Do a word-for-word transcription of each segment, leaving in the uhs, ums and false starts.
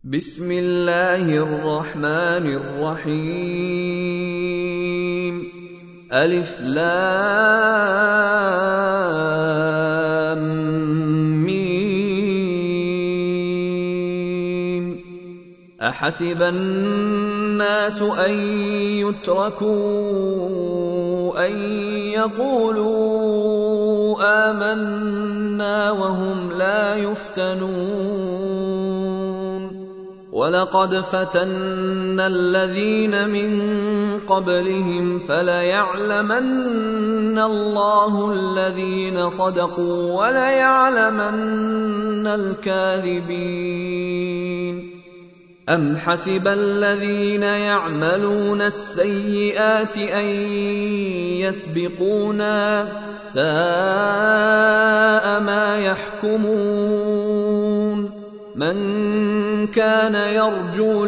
بسم الله الرحمن الرحيم ألف لام ميم أحسب الناس أن يتركوا أن يقولوا آمنا وهم لا يفتنون ولقد فتنا الذين من قبلهم فليعلمن الله الذين صدقوا وليعلمن الكاذبين أم حسب الذين يعملون السيئات أن يسبقونا ساء ما يحكمون من كان يرجو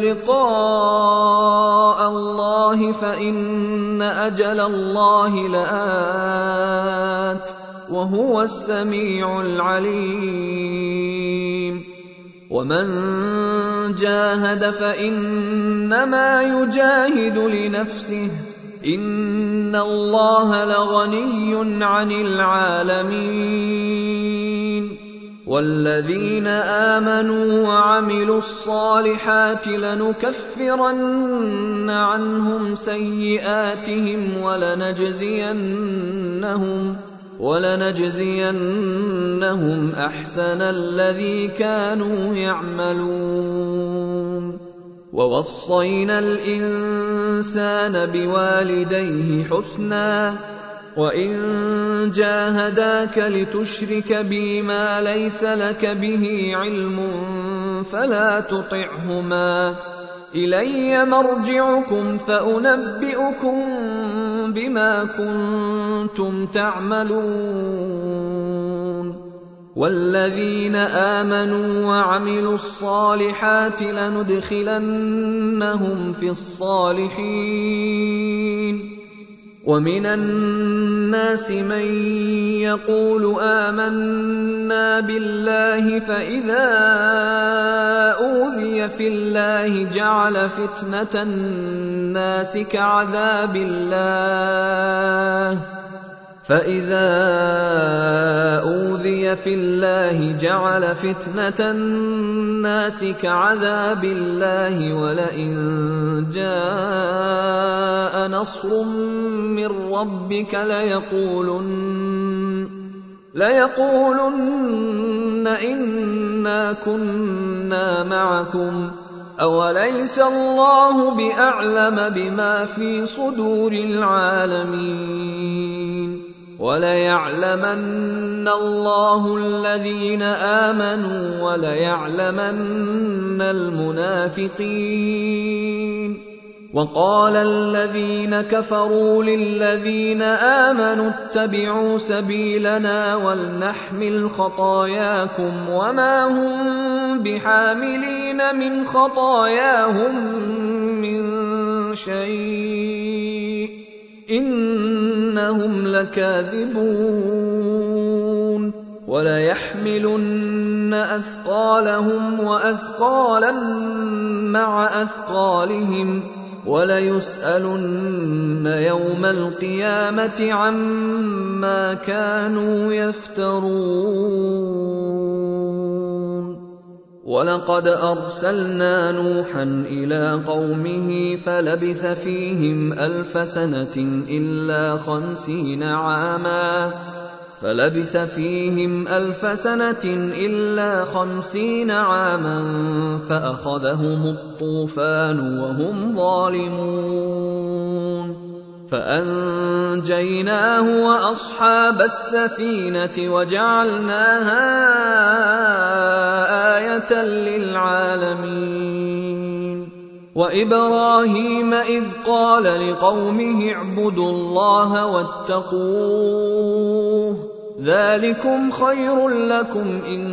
لقاء الله فإن أجل الله لآت وهو السميع العليم ومن جاهد فإنما يجاهد لنفسه إن الله لغني عن العالمين والذين آمنوا وعملوا الصالحات لنكفرن عنهم سيئاتهم ولنجزينهم ولنجزينهم أحسن الذي كانوا يعملون ووصينا الإنسان بوالديه حسنا وإن جاهداك لتشرك بي ما ليس لك به علم فلا تطعهما إلي مرجعكم فأنبئكم بما كنتم تعملون والذين آمنوا وعملوا الصالحات لندخلنهم في الصالحين ومن الناس من يقول آمنا بالله فإذا أوذي في الله جعل فتنة الناس كعذاب الله فإذا أوذي في الله جعل فتنة الناس كعذاب الله ولئن جاء نصر من ربك ليقولن ليقولن إنا كنا معكم أوليس الله بأعلم بما في صدور العالمين وليعلمن الله الذين آمنوا وليعلمن المنافقين وقال الذين كفروا للذين آمنوا اتبعوا سبيلنا ولنحمل خطاياكم وما هم بحاملين من خطاياهم من شيء إنهم لكاذبون وليحملن أثقالهم وأثقالا مع أثقالهم وليسألن يوم القيامة عما كانوا يفترون ولقد أرسلنا نوحا إلى قومه فلبث فيهم ألف سنة إلا خمسين عاما فلبث فيهم ألف سنة إلا خمسين عاما فأخذهم الطوفان وهم ظالمون فأنجيناه وأصحاب السفينة وجعلناها آية للعالمين وإبراهيم إذ قال لقومه اعبدوا الله واتقوه ذلكم خير لكم إن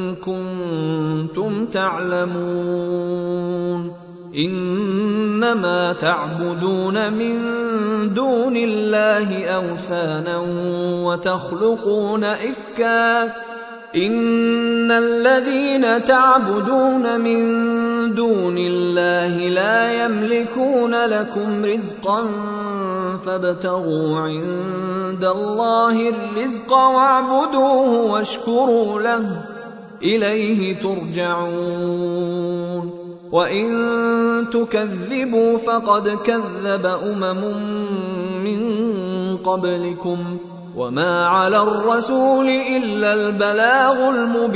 كنتم تعلمون إنما تعبدون من دون الله أوثانا وتخلقون إفكا إن الذين تعبدون من دون الله لا يملكون لكم رزقا فابتغوا عند الله الرزق واعبدوه واشكروا له إليه ترجعون وإن تكذبوا فقد كذب أمم من قبلكم وما على الرسول إلا البلاغ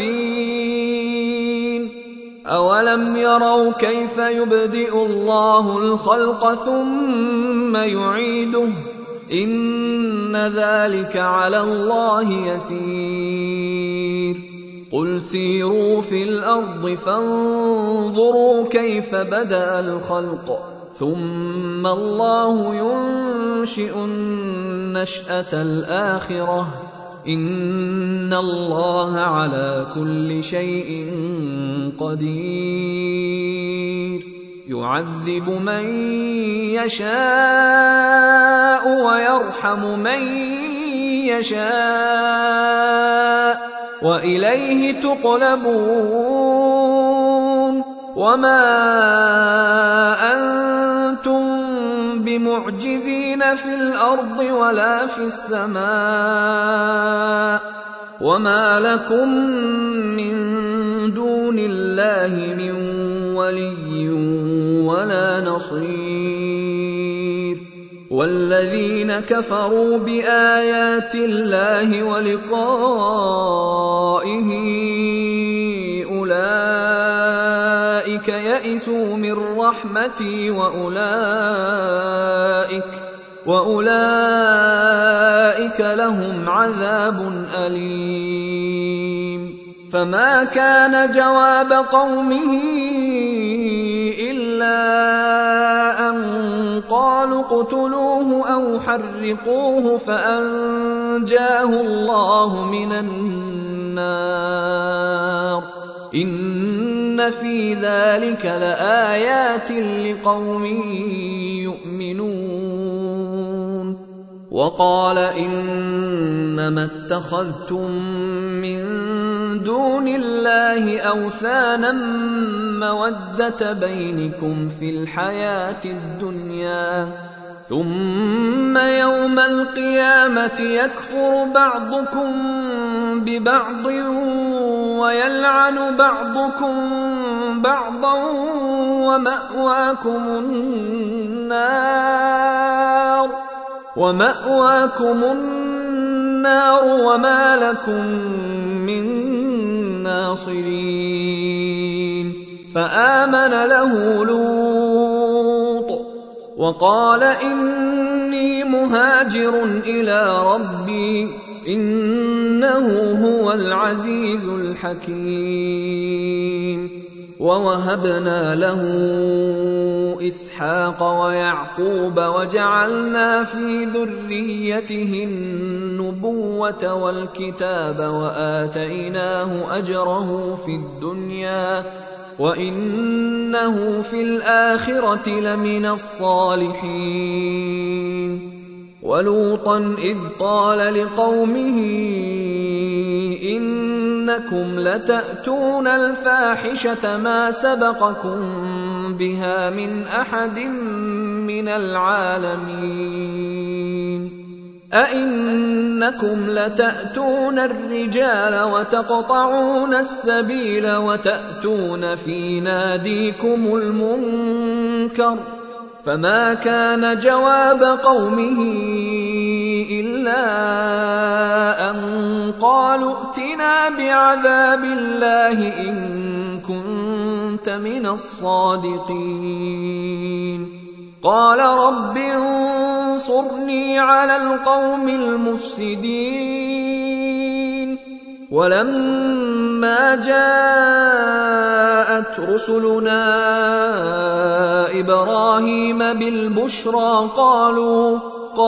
المبين أولم يروا كيف يبدئ الله الخلق ثم يعيده إن ذلك على الله يسير قل سيروا في الأرض فانظروا كيف بدأ الخلق ثم الله ينشئ النشأة الآخرة إن الله على كل شيء قدير يعذب من يشاء ويرحم من يشاء وإليه تقلبون وما أنتم بمعجزين في الأرض ولا في السماء وما لكم من دون الله من ولي ولا نصير والذين كفروا بآيات الله ولقائه أولئك يئسوا من رحمتي وأولئك وأولئك لهم عذاب أليم فما كان جواب قومه إلا أن قالوا اقتلوه أو حرقوه فأنجاه الله من النار إن في ذلك لآيات لقوم يؤمنون وقال إنما اتخذتم من دون الله أوثانا مودة بينكم في الحياة الدنيا ثم يوم القيامة يكفر بعضكم ببعض ويلعن بعضكم بعضا ومأواكم النار ومأواكم النار وما لكم من ناصرين فآمن له لوط وقال إني مهاجر إلى ربي إنه هو العزيز الحكيم ووهبنا له إسحاق ويعقوب وجعلنا في ذريته النبوة والكتاب وآتيناه أجره في الدنيا وإنه في الآخرة لمن الصالحين ولوطا إذ قال لقومه إنكم لتأتون الفاحشة ما سبقكم بها من أحد من العالمين أئنكم لتأتون الرجال وتقطعون السبيل وتأتون في ناديكم المنكر فما كان جواب قومه إلا أن قالوا ائتنا بعذاب الله إن كنت من الصادقين قال رب انصرني على القوم المفسدين ولما جاءت رسلنا إبراهيم بالبشرى قالوا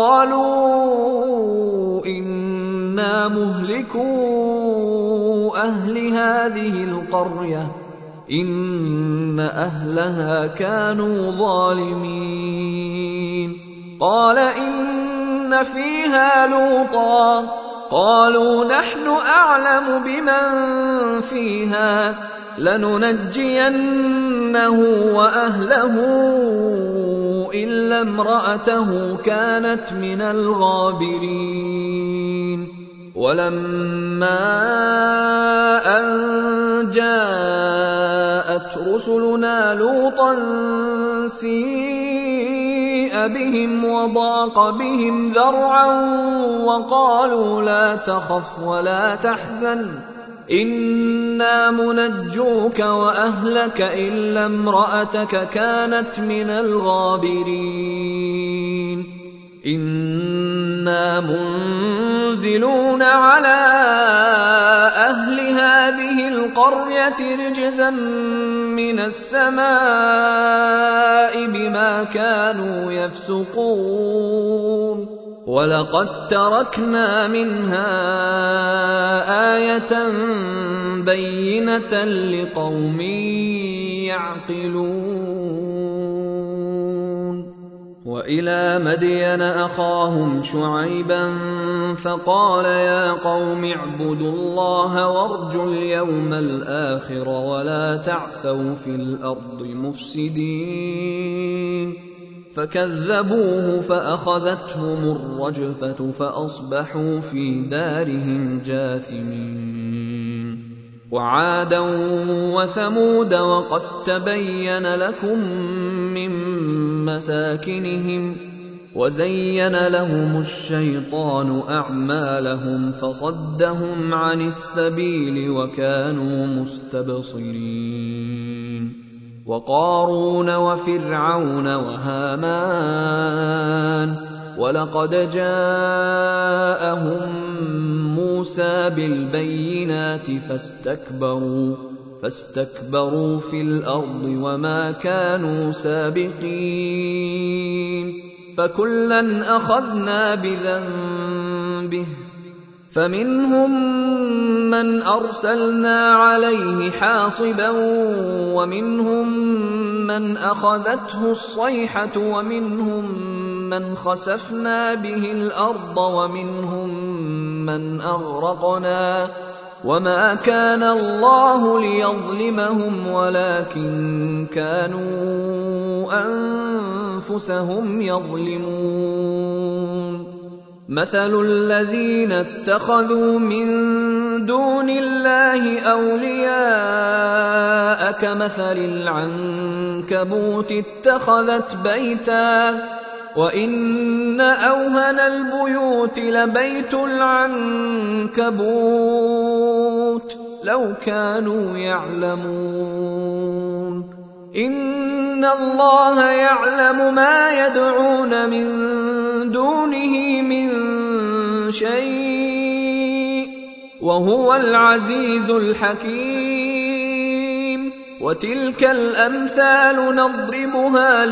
قالوا إنا مهلكو أهل هذه القرية إن أهلها كانوا ظالمين قال إن فيها لوطا قالوا نحن أعلم بمن فيها لننجينه وأهله إلا امرأته كانت من الغابرين ولما أن جاءت رسلنا لوطا سيء بهم وضاق بهم ذرعا وقالوا لا تخف ولا تحزن إنا منجوك وأهلك إلا امرأتك كانت من الغابرين إنا منزلون على أهل هذه القرية رجزا من السماء بما كانوا يفسقون ولقد تركنا منها آية بينة لقوم يعقلون وإلى مدين أخاهم شعيبا فقال يا قوم اعبدوا الله وارجوا اليوم الآخر ولا تعثوا في الأرض مفسدين فكذبوه فأخذتهم الرجفة فأصبحوا في دارهم جاثمين وعادا وثمود وقد تبين لكم من مساكنهم وزين لهم الشيطان أعمالهم فصدهم عن السبيل وكانوا مستبصرين وقارون وفرعون وهامان ولقد جاءهم موسى بالبينات فاستكبروا فاستكبروا في الأرض وما كانوا سابقين فكلا أخذنا بذنبه فمنهم من أرسلنا عليه حاصبا ومنهم من أخذته الصيحة ومنهم من خسفنا به الأرض ومنهم من أغرقنا وما كان الله ليظلمهم ولكن كانوا أنفسهم يظلمون مثل الذين اتخذوا من دون الله أولياء كمثل العنكبوت اتخذت بيتا وإن أوهن البيوت لبيت العنكبوت لو كانوا يعلمون إن الله يعلم ما يدعون من دونه من شيء وهو العزيز الحكيم وتلك الأمثال نضربها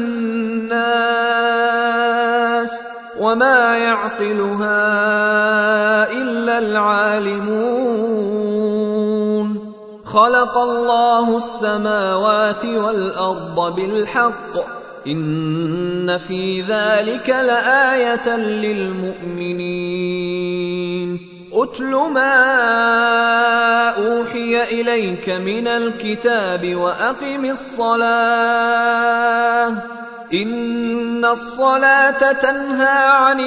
للناس وما يعقلها إلا العالمون خلق الله السماوات والأرض بالحق إن في ذلك لآية للمؤمنين أتل ما أوحي إليك من الكتاب وأقم الصلاة إن الصلاة تنهى عن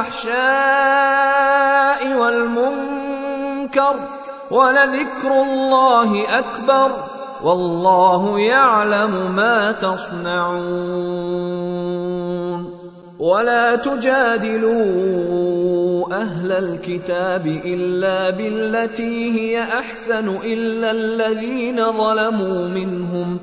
الفحشاء والمنكر ولذكر الله أكبر والله يعلم ما تصنعون ولا تجادلوا أهل الكتاب إلا بالتي هي أحسن إلا الذين ظلموا منهم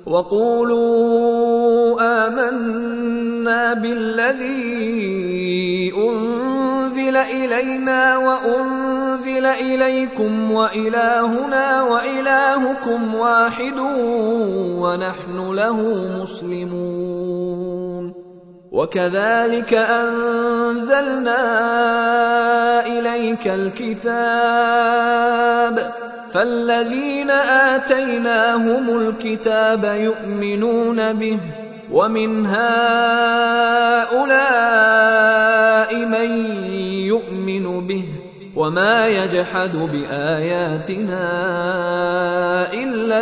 وقولوا آمنا بالذي أنزل إلينا وأنزل إليكم وإلهنا وإلهكم واحد ونحن له مسلمون وكذلك أنزلنا إليك الكتاب فالذين آتيناهم الكتاب يؤمنون به ومن هؤلاء من يؤمن به وما يجحد بآياتنا إلا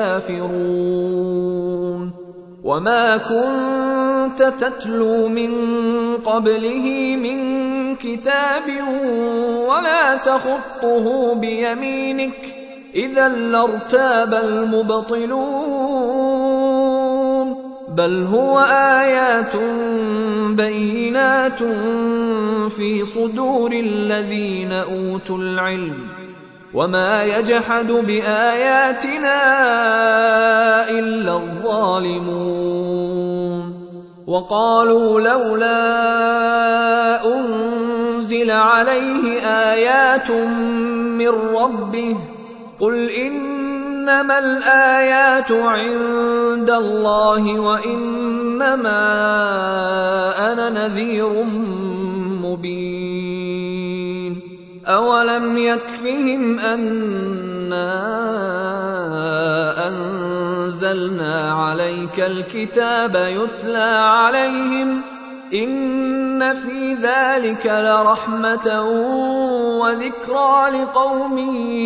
الكافرون وما كنت تتلو من قبله من كتاب ولا تخطه بيمينك إذا لارتاب المبطلون بل هو آيات بينات في صدور الذين أوتوا العلم وما يجحد بآياتنا إلا الظالمون وقالوا لولا أنزل عليه آيات من ربه قل إنما الآيات عند الله وإنما أنا نذير مبين أولم يكفهم أنا أنزلنا عليك الكتاب يتلى عليهم إن في ذلك لرحمة وذكرى لقوم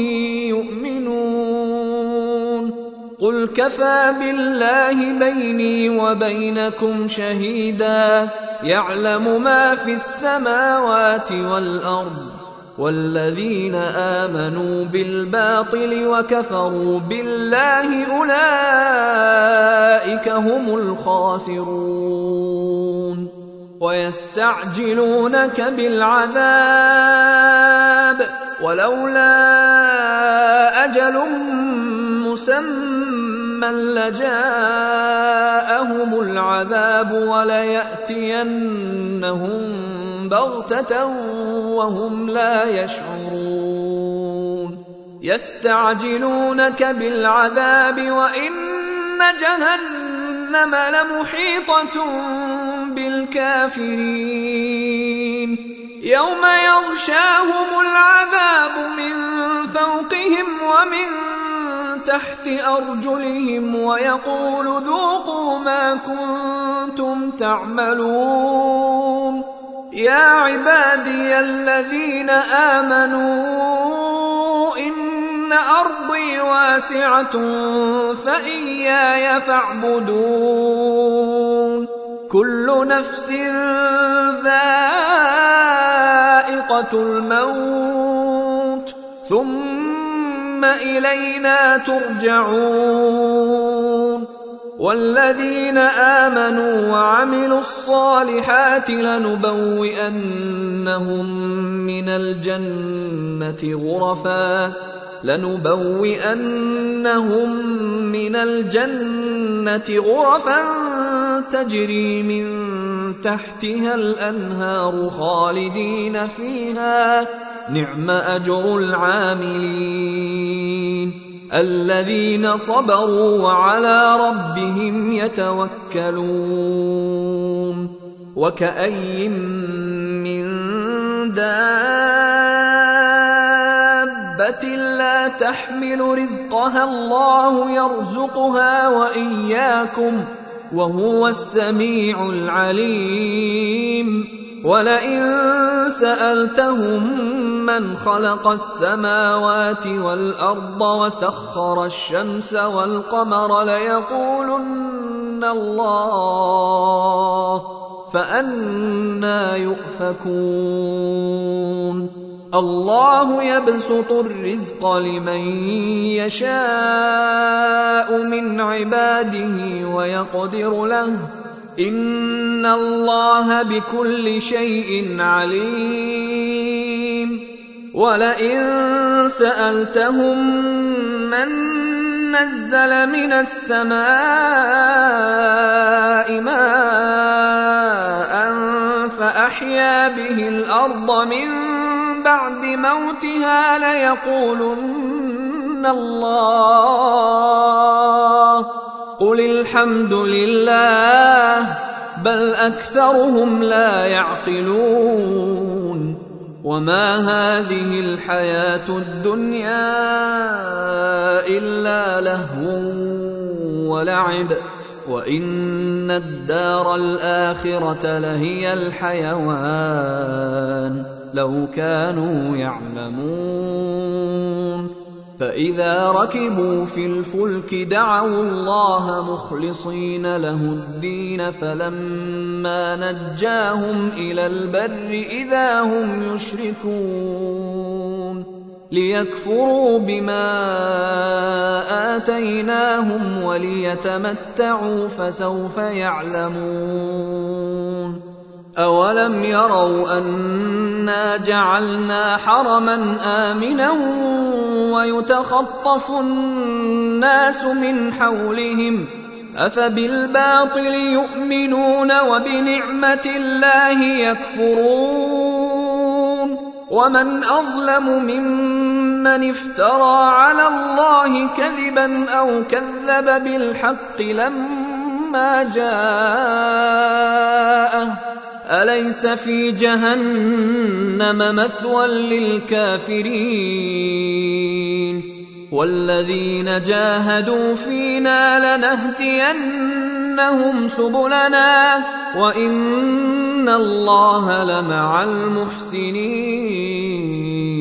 يؤمنون قل كفى بالله بيني وبينكم شهيدا يعلم ما في السماوات والأرض والذين آمنوا بالباطل وكفروا بالله أولئك هم الخاسرون ويستعجلونك بالعذاب ولولا أجل مسمى لجاءهم العذاب وليأتينهم بغتة وهم لا يشعرون يستعجلونك بالعذاب وإن جهنم لمحيطة بالكافرين يوم يغشاهم العذاب من فوقهم ومن تحت أرجلهم ويقول ذوقوا ما كنتم تعملون يا عبادي الذين آمنوا إن أرضي واسعة فإياي فاعبدون كل نفس ذائقة الموت ثم إلينا ترجعون والذين آمنوا وعملوا الصالحات لنبوئنهم من الجنة غرفا لنبوئنهم من الجنة غرفا تجري من تحتها الأنهار خالدين فيها نعم أجر العاملين الذين صبروا وعلى ربهم يتوكلون وكأي من دابة لا تحمل رزقها الله يرزقها وإياكم وهو السميع العليم ولئن سألتهم من خلق السماوات والأرض وسخر الشمس والقمر ليقولن الله فأنى يؤفكون الله يبسط الرزق لمن يشاء من عباده ويقدر له إن الله بكل شيء عليم ولئن سألتهم من نزل من السماء ماء فأحيا به الأرض من بعد موتها ليقولن الله قل الحمد لله بل أكثرهم لا يعقلون وما هذه الحياة الدنيا إلا لهو ولعب وإن الدار الآخرة لهي الحيوان لو كانوا يعلمون. فإذا ركبوا في الفلك دعوا الله مخلصين له الدين فلما نجاهم إلى البر إذا هم يشركون ليكفروا بما آتيناهم وليتمتعوا فسوف يعلمون. أولم يروا أنا جعلنا حرما آمنا ويتخطف الناس من حولهم أفبالباطل يؤمنون وبنعمة الله يكفرون. ومن أظلم ممن افترى على الله كذبا أو كذب بالحق لما جاءه أليس في جهنم مثوى للكافرين. والذين جاهدوا فينا لنهدينهم سبلنا وإن الله لمع المحسنين.